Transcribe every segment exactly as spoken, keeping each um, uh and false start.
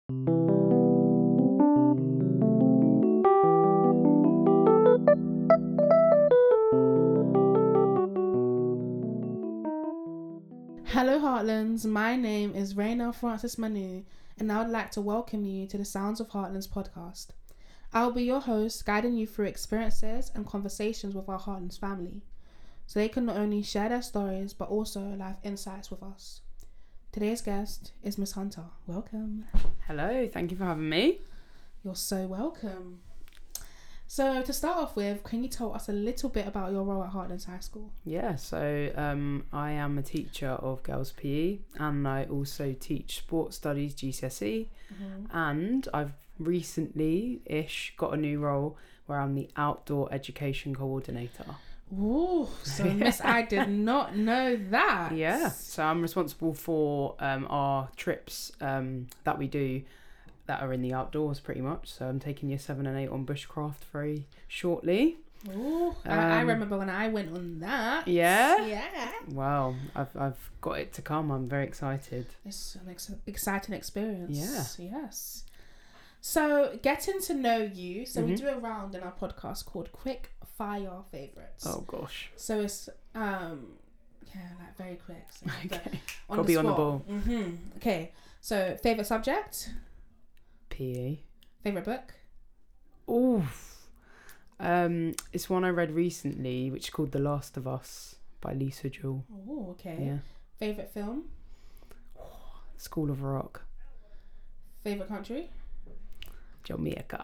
Hello Heartlands, my name is Raina Francis Manu and I would like to welcome you to the Sounds of Heartlands podcast. I'll be your host, guiding you through experiences and conversations with our Heartlands family, so they can not only share their stories but also life insights with us. Today's guest is Miss Hunter. Welcome. Hello, thank you for having me. You're so welcome. So to start off with, can you tell us a little bit about your role at Heartlands High School? Yeah, so um, I am a teacher of girls' P E and I also teach sports studies G C S E, mm-hmm. and I've recently-ish got a new role where I'm the outdoor education coordinator. Oh, so Miss, I did not know that. Yeah, so I'm responsible for um, our trips um, that we do that are in the outdoors pretty much. So I'm taking year seven and eight on bushcraft very shortly. Oh, um, I, I remember when I went on that. Yeah? Yeah. Wow, I've I've got it to come. I'm very excited. It's an ex- exciting experience. Yeah. Yes. So getting to know you. So mm-hmm. we do a round in our podcast called Quick Fire Favorites. Oh gosh. So it's um yeah like very quick. So okay. On Gotta the be spot. on the ball. Mm-hmm. Okay. So favorite subject. P E. Favorite book? Oof. Um, it's one I read recently, which is called The Last of Us by Lisa Jewell. Oh, okay. Yeah. Favorite film? School of Rock. Favorite country? Jamaica.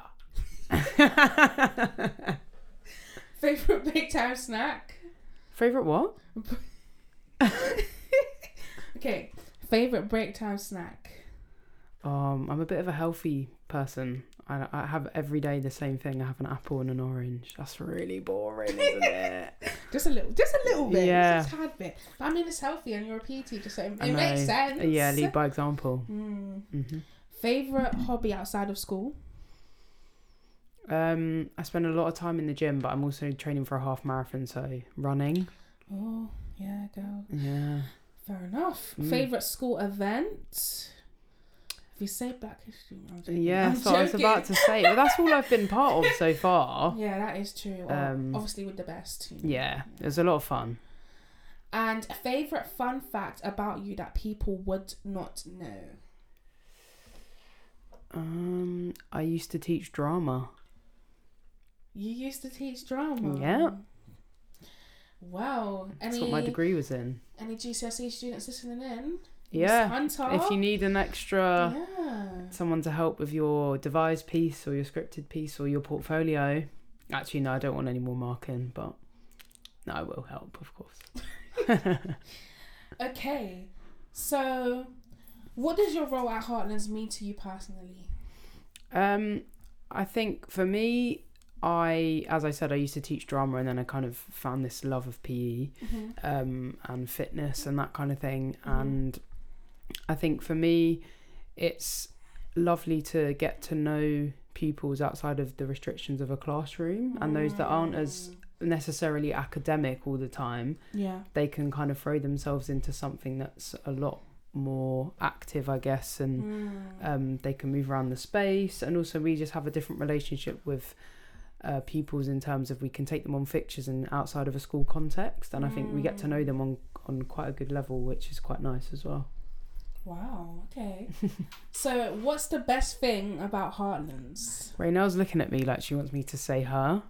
Favorite big time snack? Favorite what? Okay. Favorite break time snack? Um, I'm a bit of a healthy person. I, I have every day the same thing. I have an apple and an orange. That's really boring, isn't it? Just a little, just a little bit. Yeah. Just a tad bit. But I mean, it's healthy and you're a P E teacher, so it, I it know. makes sense. Yeah, lead by example. Mm. Mm-hmm. Favorite hobby outside of school? Um, I spend a lot of time in the gym, but I'm also training for a half marathon, so running. Oh, yeah, girl. Yeah. Fair enough. Mm. Favorite school event? If you say Black History Month, Yeah, I'm so I was about to say, but that's all I've been part of so far. Yeah, that is true. Well, Um, obviously with the best. You know. Yeah, it was a lot of fun. And a favourite fun fact about you that people would not know? Um, I used to teach drama. You used to teach drama? Yeah. Wow. That's Any, what my degree was in. Any G C S E students listening in? Yeah. Miss Hunter? If you need an extra yeah. someone to help with your devised piece or your scripted piece or your portfolio. Actually, no, I don't want any more marking, but no, I will help, of course. Okay. So, what does your role at Heartlands mean to you personally? Um, I think for me, I, as I said, I used to teach drama and then I kind of found this love of P E Mm-hmm. um, and fitness and that kind of thing. Mm-hmm. And I think for me, it's lovely to get to know pupils outside of the restrictions of a classroom, and those that aren't as necessarily academic all the time. Yeah. They can kind of throw themselves into something that's a lot more active, I guess, and Mm. um, they can move around the space. And also we just have a different relationship with uh, pupils in terms of we can take them on fixtures and outside of a school context, and I think we get to know them on, on quite a good level, which is quite nice as well. Wow, okay. So what's the best thing about Heartlands? Raynell's looking at me like she wants me to say her.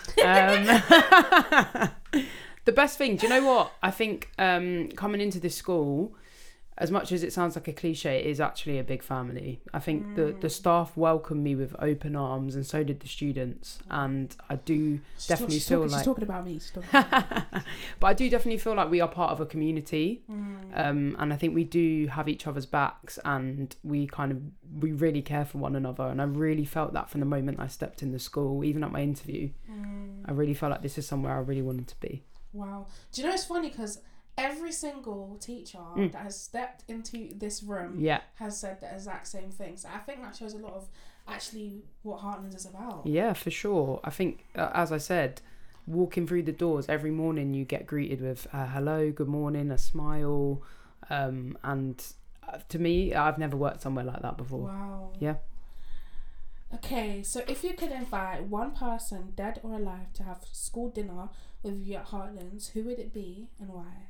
Um, the best thing, do you know what? I think um, coming into this school, as much as it sounds like a cliche, it is actually a big family. I think mm. the, the staff welcomed me with open arms, and so did the students. And I do she's definitely talk, feel talking, like... She's talking about me. She's talking about me. But I do definitely feel like we are part of a community. Mm. Um, and I think we do have each other's backs, and we kind of, we really care for one another. And I really felt that from the moment I stepped in the school, even at my interview. Mm. I really felt like this is somewhere I really wanted to be. Wow. Do you know it's funny because every single teacher mm. that has stepped into this room yeah. has said the exact same thing. So I think that shows a lot of actually what Heartlands is about. Yeah, for sure. I think, uh, as I said, walking through the doors every morning, you get greeted with a hello, good morning, a smile, um, and uh, to me, I've never worked somewhere like that before. Wow. Yeah. Okay, so if you could invite one person, dead or alive, to have school dinner with you at Heartlands, who would it be and why?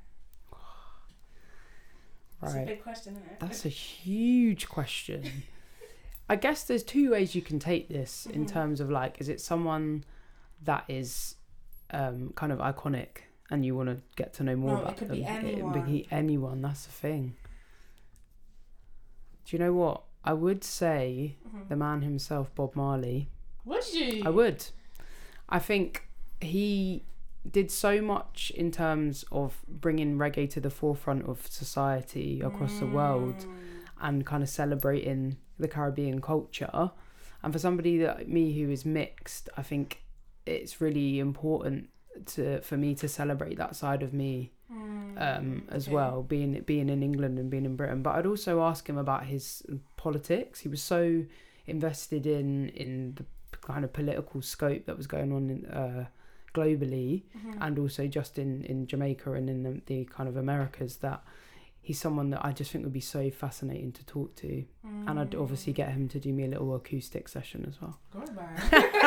That's Right. a big question, isn't it? That's a huge question. I guess there's two ways you can take this in Mhm. terms of like, is it someone that is um, kind of iconic and you want to get to know more No, it about could them? be anyone. It could be anyone. That's the thing. Do you know what? I would say Mhm. the man himself, Bob Marley. Would you? I would. I think he did so much in terms of bringing reggae to the forefront of society across the world Mm. and kind of celebrating the Caribbean culture. And for somebody like me who is mixed, I think it's really important to for me to celebrate that side of me Mm. um, as Okay. well, being being in England and being in Britain. But I'd also ask him about his politics. He was so invested in in the kind of political scope that was going on in, uh, globally, Mhm. and also just in, in Jamaica and in the, the kind of Americas, that he's someone that I just think would be so fascinating to talk to. Mm. And I'd obviously get him to do me a little acoustic session as well. Good man.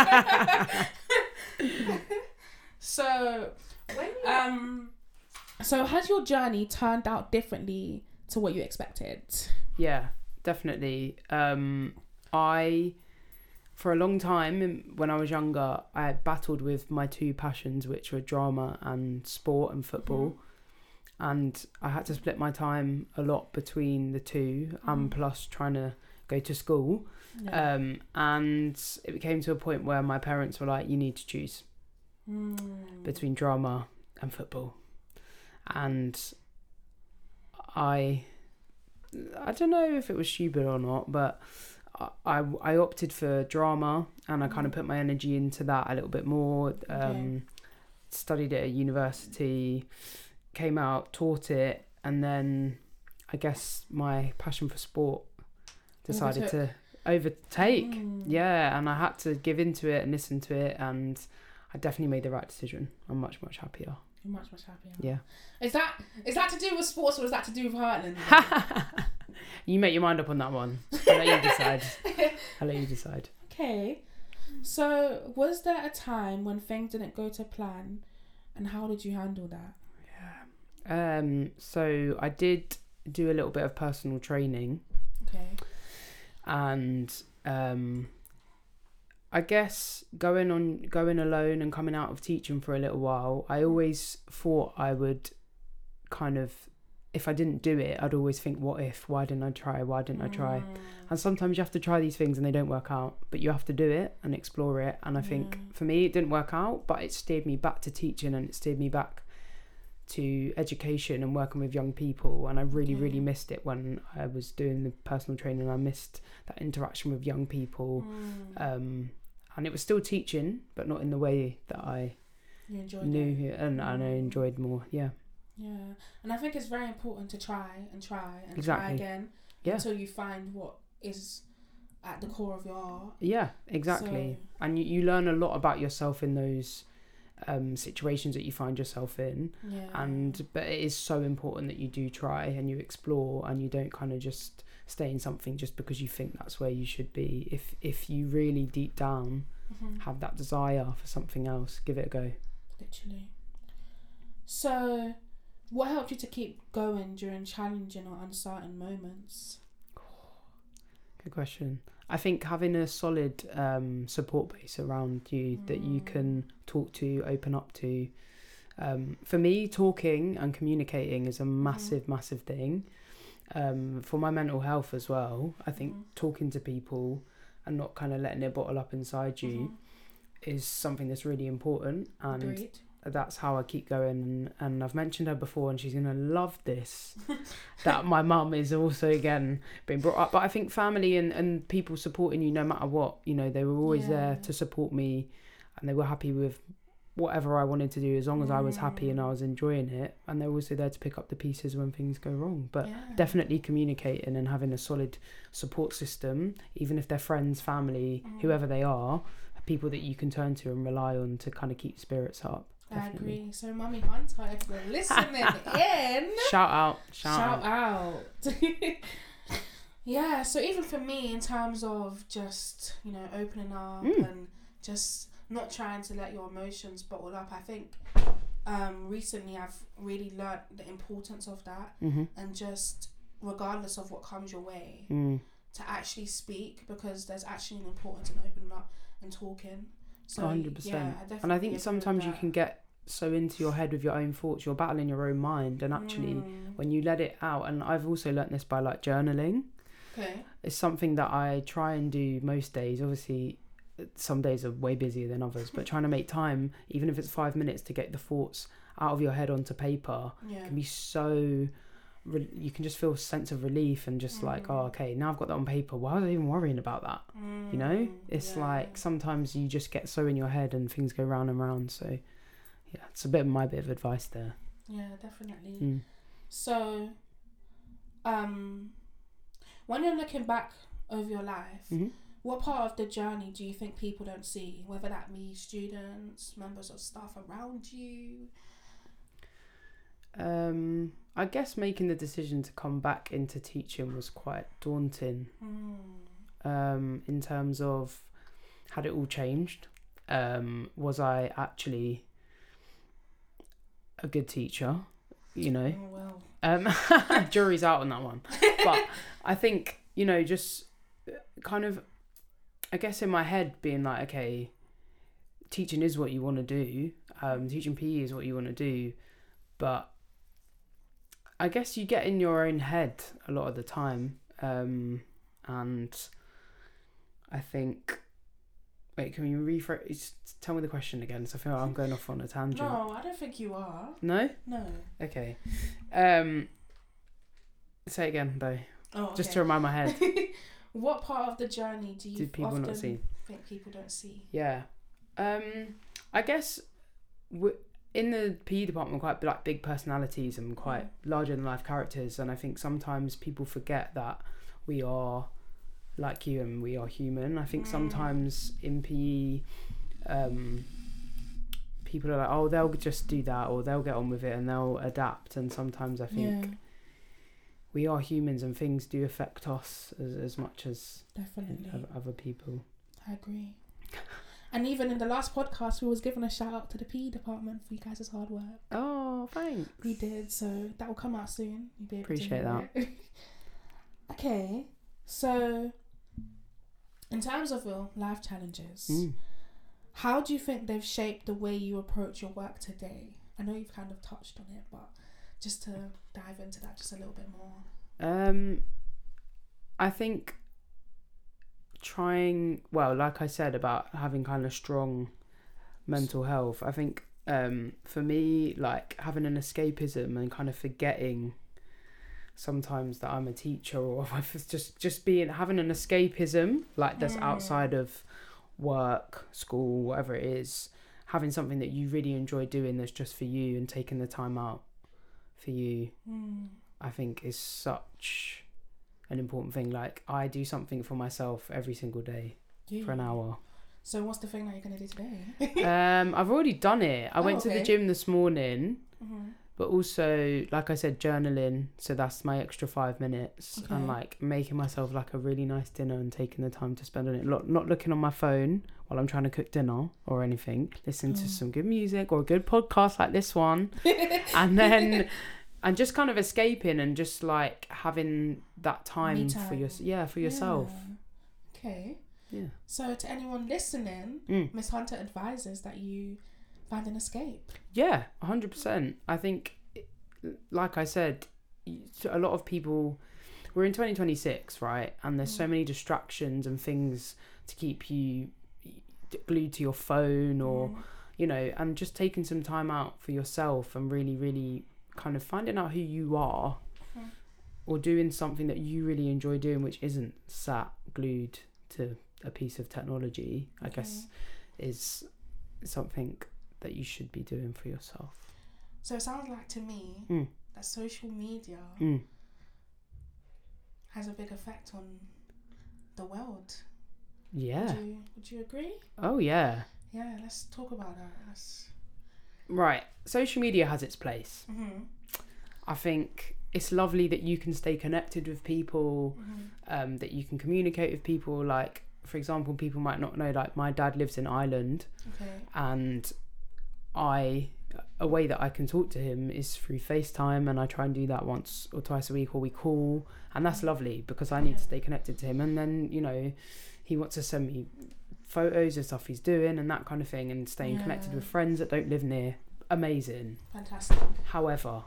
So, um, so has your journey turned out differently to what you expected? Yeah, definitely. Um, I, for a long time when I was younger, I had battled with my two passions, which were drama and sport and football. Mhm. And I had to split my time a lot between the two, and Mhm. plus trying to go to school. Yeah. Um, and it came to a point where my parents were like, you need to choose Mm. between drama and football. And I I don't know if it was stupid or not, but I, I, I opted for drama, and I kind of Mhm. put my energy into that a little bit more. Um, Okay. Studied it at university, came out, taught it, and then I guess my passion for sport decided Overtook. to overtake. Mm. Yeah, and I had to give into it and listen to it, and I definitely made the right decision. I'm much, much happier. You're much, much happier. Yeah. Is that is that to do with sports or is that to do with Heartland? You make your mind up on that one. I'll let you decide. I'll let you decide. Okay. So, was there a time when things didn't go to plan, and how did you handle that? Um, so I did do a little bit of personal training, Okay. and um, I guess going on going alone and coming out of teaching for a little while, I always thought I would kind of, if I didn't do it, I'd always think, what if? Why didn't I try? Why didn't I try? Mm. And sometimes you have to try these things and they don't work out, but you have to do it and explore it. And I think Yeah. for me, it didn't work out, but it steered me back to teaching, and it steered me back to education and working with young people. And I really, Okay. really missed it when I was doing the personal training. I missed that interaction with young people. Mm. Um, and it was still teaching, but not in the way that I You enjoyed knew it. and, and I Mm. enjoyed more. Yeah, Yeah, and I think it's very important to try and try and Exactly. try again Yeah. until you find what is at the core of your art. yeah, exactly. And you, you learn a lot about yourself in those um, situations that you find yourself in. So, yeah. And but it is so important that you do try and you explore, and you don't kind of just stay in something just because you think that's where you should be. If if you really deep down Mhm. have that desire for something else, give it a go. Literally. So, what helped you to keep going during challenging or uncertain moments? Good question. I think having a solid um, support base around you that you Mm. can talk to, open up to. Um, for me, talking and communicating is a massive, massive thing. Um, for my mental health as well, I think Mhm. talking to people and not kind of letting it bottle up inside you Mhm. is something that's really important. And Agreed. that's how I keep going. And, and I've mentioned her before, and she's going to love this, that my mum is also, again, being brought up. But I think family and, and people supporting you no matter what, you know, they were always Yeah. there to support me, and they were happy with whatever I wanted to do as long as I was happy and I Mm. was enjoying it. And they're also there to pick up the pieces when things go wrong. But Yeah. definitely communicating and having a solid support system, even if they're friends, family, Mhm. whoever they are, people that you can turn to and rely on to kind of keep spirits up. definitely. I agree. So, Mummy Hunter, if you're listening in, shout out, shout, shout out. out. Yeah, so even for me, in terms of just, you know, opening up Mm. and just not trying to let your emotions bottle up, I think um, recently I've really learnt the importance of that, Mm-hmm. and just regardless of what comes your way, Mm. to actually speak, because there's actually an importance in opening up and talking. So one hundred percent. yeah, I definitely And I agree think with sometimes you that. can get so into your head with your own thoughts, you're battling your own mind, and actually Mm. when you let it out, and I've also learnt this by like journaling. Okay. It's something that I try and do most days. Obviously, some days are way busier than others, but trying to make time, even if it's five minutes, to get the thoughts out of your head onto paper Yeah. can be so. Re- you can just feel a sense of relief and just like, oh, okay, now I've got that on paper. Why was I even worrying about that? Mm. You know, it's Yeah. like sometimes you just get so in your head and things go round and round. So, yeah, it's a bit of my bit of advice there. Yeah, definitely. Mm. So, um, when you're looking back over your life, Mm-hmm. what part of the journey do you think people don't see? Whether that be students, members of staff around you? Um, I guess making the decision to come back into teaching was quite daunting. Mm. Um, in terms of had it all changed? Um, was I actually a good teacher? You know, Oh, well. um, jury's out on that one. But I think, you know, just kind of, I guess in my head being like, okay, teaching is what you want to do. Um, teaching P E is what you want to do, but I guess you get in your own head a lot of the time, um, and I think. Wait, can you rephrase? Tell me the question again. So I feel like I'm going off on a tangent. No, I don't think you are. No? No. Okay. Um. Say it again though, Oh, okay. just to remind my head. What part of the journey do you Did people often not see? think people don't see? Yeah. Um. I guess we in the P E department we're quite like big personalities and quite Mm. larger than life characters, and I think sometimes people forget that we are like you and we are human. I think Mm. sometimes in P E, um, people are like, oh, they'll just do that, or they'll get on with it and they'll adapt. And sometimes I think Yeah, we are humans and things do affect us as, as much as definitely. o- other people. I agree. And even in the last podcast, we was giving a shout out to the P E department for you guys' hard work. Oh, thanks. We did, so that will come out soon. You'll be able Appreciate to hear it. Okay, so in terms of your life challenges, Mm. how do you think they've shaped the way you approach your work today? I know you've kind of touched on it, but just to dive into that just a little bit more. Um, I think trying, well, like I said about having kind of strong mental health, I think um, for me, like having an escapism and kind of forgetting sometimes that I'm a teacher, or just just being having an escapism like that's Mm. outside of work, school, whatever it is, having something that you really enjoy doing that's just for you and taking the time out for you, Mm. I think is such an important thing. Like I do something for myself every single day Yeah. for an hour. So what's the thing that you're going to do today? um, I've already done it. I Oh, went to the okay. gym this morning, Mm-hmm. but also, like I said, journaling. So that's my extra five minutes. Okay. And like making myself like a really nice dinner and taking the time to spend on it. Not, not looking on my phone while I'm trying to cook dinner or anything. Listening Oh. to some good music or a good podcast like this one. And then... And just kind of escaping and just like having that time, Me for your time. yeah for yourself. Yeah. Okay. Yeah. So to anyone listening, Mm. Miss Hunter advises that you find an escape. Yeah, one hundred percent. I think, like I said, a lot of people, we're in twenty twenty-six, right? And there's so Mm. many distractions and things to keep you glued to your phone or, Mm. you know, and just taking some time out for yourself and really, really kind of finding out who you are Mm. or doing something that you really enjoy doing, which isn't sat glued to a piece of technology, I guess, is something that you should be doing for yourself. So it sounds like to me Mm. that social media Mm. has a big effect on the world. Yeah. Would you, would you agree? Oh, yeah. Yeah, let's talk about that. Let's... right, social media has its place. Mm-hmm. I think it's lovely that you can stay connected with people, Mm-hmm. um, that you can communicate with people. Like, for example, people might not know, like, my dad lives in Ireland, Okay. and I, a way that I can talk to him is through FaceTime, and I try and do that once or twice a week, or we call, and that's lovely because I need to stay connected to him. And then, you know, he wants to send me photos of stuff he's doing and that kind of thing, and staying Yeah. connected with friends that don't live near. Amazing. Fantastic. However,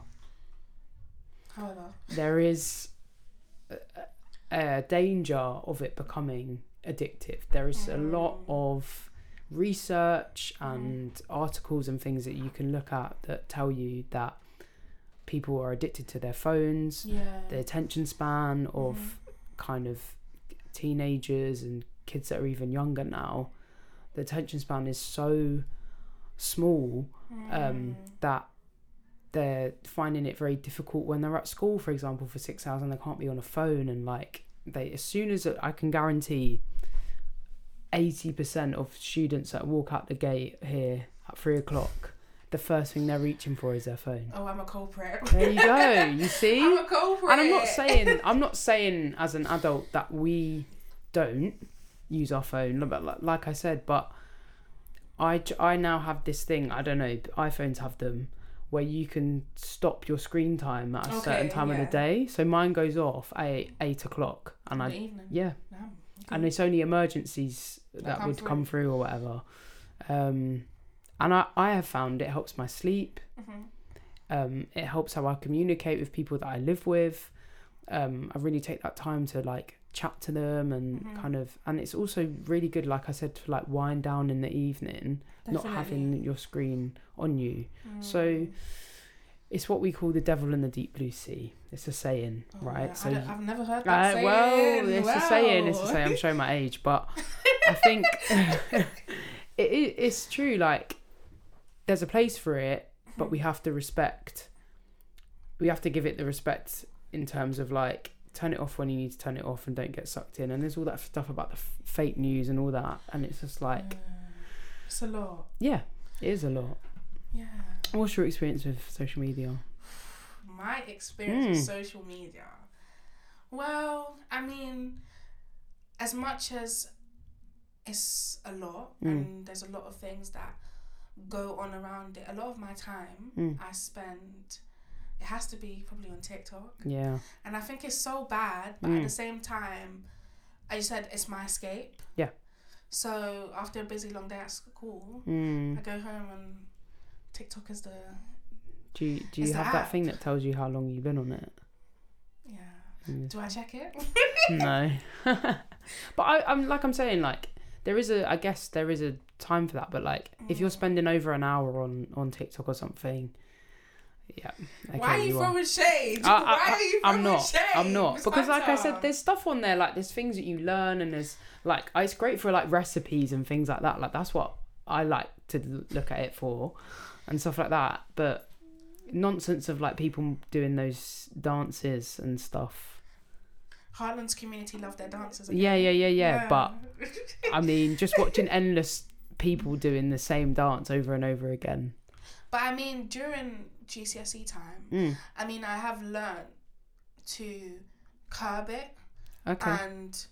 However. there is a, a danger of it becoming addictive. There is a lot of research and mm. articles and things that you can look at that tell you that people are addicted to their phones, yeah. the attention span of mm. kind of teenagers and kids that are even younger now. The attention span is so small mm. um, that they're finding it very difficult when they're at school, for example, for six hours and they can't be on a phone. And like they, as soon as I can guarantee eighty percent of students that walk out the gate here at three o'clock, the first thing they're reaching for is their phone. Oh, I'm a culprit. There you go. You see? I'm a culprit. And I'm not saying, I'm not saying as an adult that we don't use our phone, like, like I said, but I, I now have this thing, I don't know, iPhones have them, where you can stop your screen time at a Okay, certain time yeah. of the day. So mine goes off at eight, eight o'clock. And In I, the evening. yeah. Damn. Okay. And it's only emergencies that, That come would through. come through or whatever. Um, and I, I have found it helps my sleep. Mm-hmm. Um, it helps how I communicate with people that I live with. Um, I really take that time to like chat to them and Mm-hmm. kind of, and it's also really good, like I said, to like wind down in the evening, Definitely. not having your screen on you. Mm. So it's what we call the devil in the deep blue sea. It's a saying, Oh, right? yeah. So I don't, I've never heard that uh, saying. well, it's wow. a saying. It's a saying. I'm showing my age, but I think it, it, it's true. Like, there's a place for it, but we have to respect. We have to give it the respect in terms of like turn it off when you need to turn it off and don't get sucked in. And there's all that stuff about the f- fake news and all that, and it's just like, Yeah. It's a lot. yeah, it is a lot. Yeah. What's your experience with social media? My experience with Mm. social media. Well, I mean, as much as it's a lot, Mm. and there's a lot of things that go on around it, a lot of my time Mm. I spend, it has to be probably on TikTok. Yeah. And I think it's so bad, but Mm. at the same time, as you said, it's my escape. Yeah. So after a busy long day at school, Mm. I go home and TikTok is the, Do you, do you It's the have that app. thing that tells you how long you've been on it? yeah. Mm. Do I check it? No. But I, I'm like I'm saying, like there is a I guess there is a time for that, but like if you're Mm. spending over an hour on, on TikTok or something, yeah. Okay, Why are you, you are. throwing shade? I, I, Why are you throwing I'm not. shade? I'm not Miss because, like I Fanta? said, there's stuff on there. Like there's things that you learn, and there's like it's great for like recipes and things like that. Like that's what I like to l- look at it for, and stuff like that. But nonsense of like people doing those dances and stuff. Heartland's community love their dances. Again. Yeah, yeah, yeah, yeah. But I mean, just watching endless people doing the same dance over and over again. But I mean, during G C S E time, Mm. I mean, I have learned to curb it Okay. and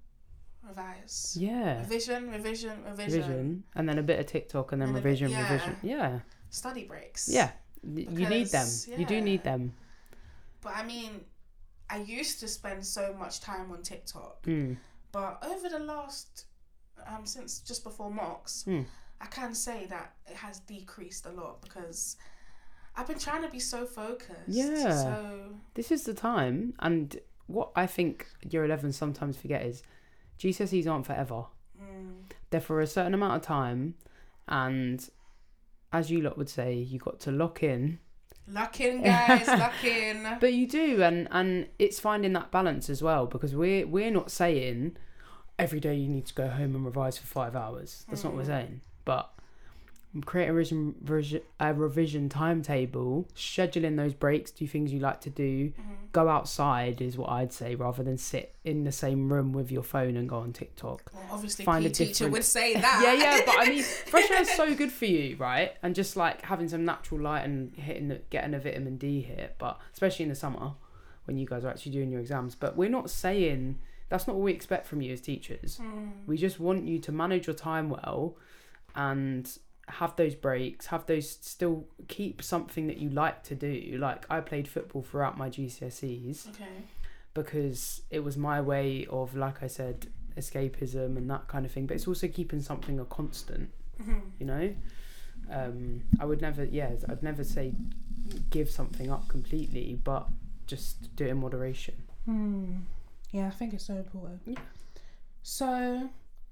revise. Yeah. Revision, revision, revision. Revision, and then a bit of TikTok, and then And a bit- revision, yeah. revision. Yeah. Study breaks. Yeah. Y- You need them. Because, You do yeah. need them. But I mean, I used to spend so much time on TikTok. Mm. But over the last, um, since just before mocks, Mm. I can say that it has decreased a lot because I've been trying to be so focused. Yeah. So This is the time, and what I think year eleven sometimes forget is G C S Es aren't forever. mm, They're for a certain amount of time, and as you lot would say, you got to lock in. lock in, guys, lock in. But you do, and and it's finding that balance as well, because we're we're not saying every day you need to go home and revise for five hours. That's not what we're saying. But create a revision, revision, a revision timetable, schedule in those breaks, do things you like to do, mm-hmm. go outside is what I'd say, rather than sit in the same room with your phone and go on TikTok. Well, obviously, Find P E a teacher different... would say that. yeah, yeah, but I mean, fresh air is so good for you, right? And just like having some natural light and hitting, the, getting a vitamin D hit, but especially in the summer when you guys are actually doing your exams. But we're not saying that's not what we expect from you as teachers. Mm. We just want you to manage your time well and have those breaks, have those, still keep something that you like to do. Like I played football throughout my G C S Es. Okay. Because it was my way of, like I said, escapism and that kind of thing. But it's also keeping something a constant, mm-hmm. you know? Um, I would never, yeah, I'd never say give something up completely, but just do it in moderation. Mm. Yeah, I think it's so important. Yeah. So...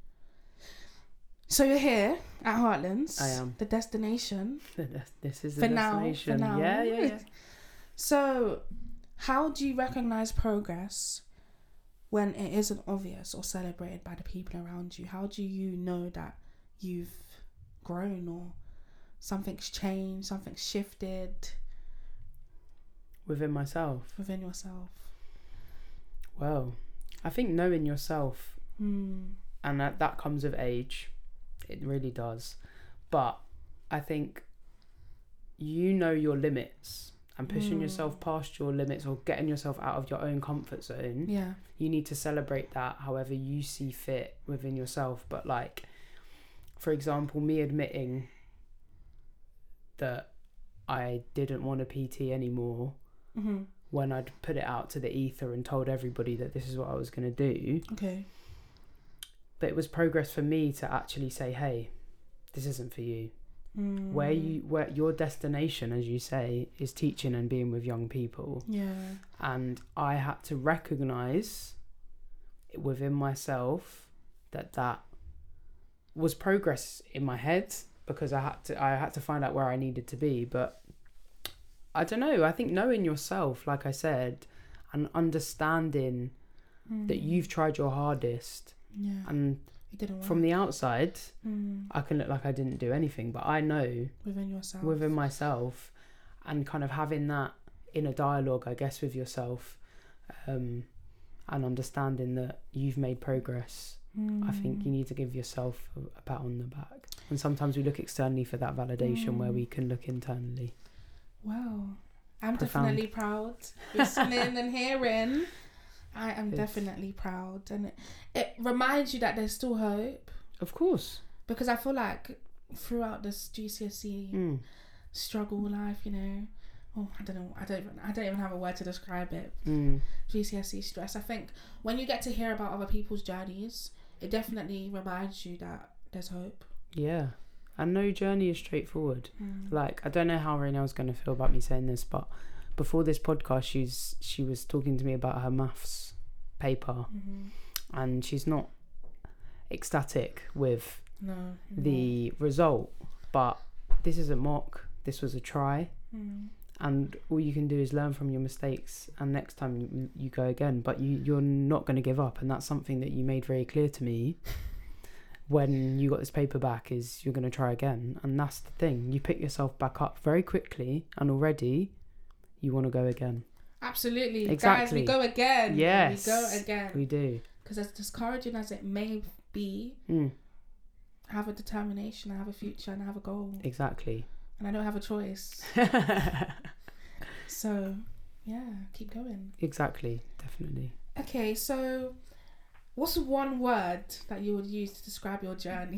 So you're here at Heartlands. I am. The destination. This is the for destination. Now, for now. Yeah, yeah, yeah. So, how do you recognise progress when it isn't obvious or celebrated by the people around you? How do you know that you've grown or something's changed, something's shifted? Within myself? Within yourself. Well, I think knowing yourself, mm. and that, that comes with age. It really does. But I think you know your limits, and pushing mm. yourself past your limits or getting yourself out of your own comfort zone. Yeah. You need to celebrate that however you see fit within yourself. But like, for example, me admitting that I didn't want a P T anymore mm-hmm. when I'd put it out to the ether and told everybody that this is what I was going to do. Okay. But it was progress for me to actually say, hey, this isn't for you. Mm. Where you, where your destination, as you say, is teaching and being with young people. Yeah. And I had to recognise within myself that that was progress in my head, because I had to, I had to find out where I needed to be. But I don't know, I think knowing yourself, like I said, and understanding mm. that you've tried your hardest. Yeah. And it didn't work. From the outside, mm. I can look like I didn't do anything, but I know within yourself, within myself, and kind of having that inner dialogue, I guess, with yourself, um, and understanding that you've made progress. Mm. I think you need to give yourself a, a pat on the back. And sometimes we look externally for that validation mm. where we can look internally. Wow, I'm Profound. Definitely proud. Listening and hearing. I am it's... definitely proud, and it, it reminds you that there's still hope. Of course. Because I feel like throughout this G C S E mm. struggle life, you know, oh, I don't know, I don't, even, I don't even have a word to describe it. Mm. G C S E stress. I think when you get to hear about other people's journeys, it definitely reminds you that there's hope. Yeah, and no journey is straightforward. Mm. Like, I don't know how Raynell's going to feel about me saying this, but before this podcast, she's she was talking to me about her maths paper, mm-hmm. and she's not ecstatic with no, the not. result. But this is a mock. This was a try, mm. and all you can do is learn from your mistakes, and next time you, you go again. But you you're not going to give up, and that's something that you made very clear to me. When you got this paper back, is you're going to try again. And that's the thing, you pick yourself back up very quickly, and already you want to go again. Absolutely. Exactly. Guys, we go again. Yes. We go again. We do. Because as discouraging as it may be, mm. I have a determination, I have a future, and I have a goal. Exactly. And I don't have a choice. So, yeah, keep going. Exactly. Definitely. Okay, so what's one word that you would use to describe your journey?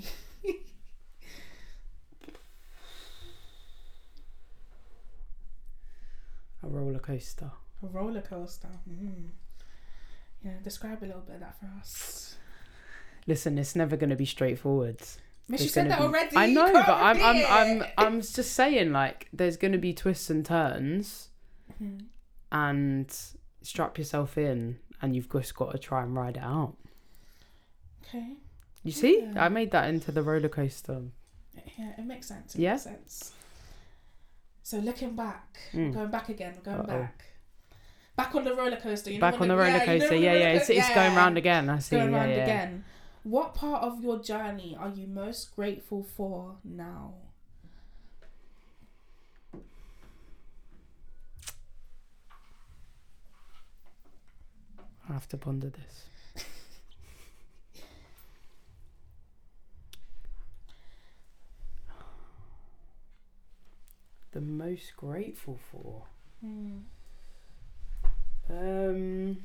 A roller coaster. A roller coaster. Mm. Yeah, describe a little bit of that for us. Listen, it's never going to be straightforward. Miss, you said that be... already. I know, but I'm, I'm, I'm, it. I'm just saying, like, there's going to be twists and turns, mm-hmm. and strap yourself in, and you've just got to try and ride it out. Okay. You see, yeah. I made that into the roller coaster. Yeah, it makes sense. It yeah? makes sense. So looking back, mm. going back again, we're going Uh-oh. back. Back on the roller coaster. You know, back on the, the roller yeah, coaster, you know, yeah, yeah. roller It's, it's yeah. going round again. I see. Going yeah, round yeah. again. What part of your journey are you most grateful for now? I have to ponder this. The most grateful for? Mm. Um...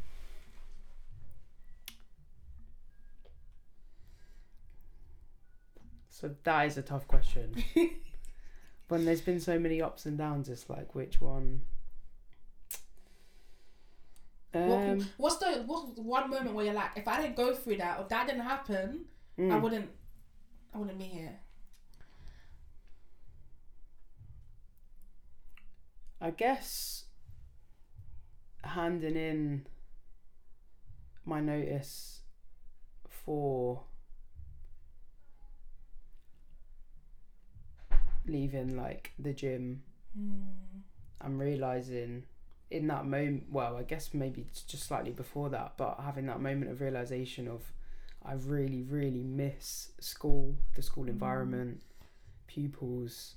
So that is a tough question. When there's been so many ups and downs, it's like, which one? Um, what, what's the what's one moment where you're like, if I didn't go through that or that didn't happen, mm. I wouldn't, I wouldn't be here. I guess handing in my notice for leaving like the gym mm. and realising in that moment, well I guess maybe it's just slightly before that, but having that moment of realisation of I really really miss school, the school mm. environment, pupils,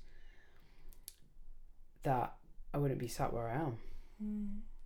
that I wouldn't be sat where I am. Mm.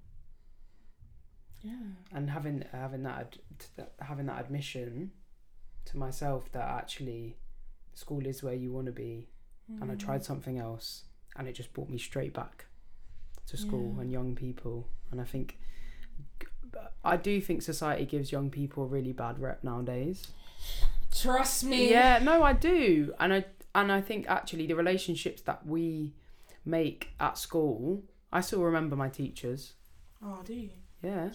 Yeah. And having having that having that admission to myself that actually school is where you want to be. Mm. And I tried something else and it just brought me straight back to school yeah. and young people. And I think I do think society gives young people a really bad rep nowadays. Trust me. Yeah, no, I do. And I and I think actually the relationships that we make at school, I still remember my teachers. Oh, do you? Yeah.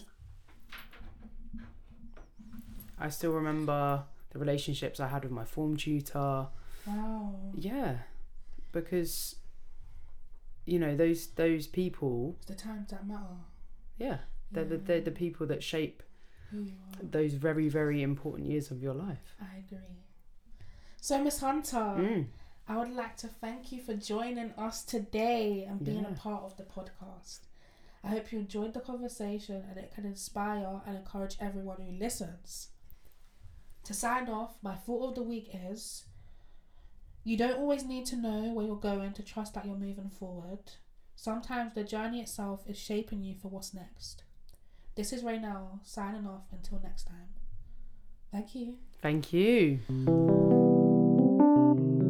I still remember the relationships I had with my form tutor. Wow. Yeah. Because, you know, those those people... It's the times that matter. Yeah. They're, yeah. The, they're the people that shape who you are. Those very, very important years of your life. I agree. So, Miss Hunter, mm. I would like to thank you for joining us today and being yeah. a part of the podcast. I hope you enjoyed the conversation and it can inspire and encourage everyone who listens. To sign off, my thought of the week is... You don't always need to know where you're going to trust that you're moving forward. Sometimes the journey itself is shaping you for what's next. This is Raynell, signing off until next time. Thank you. Thank you.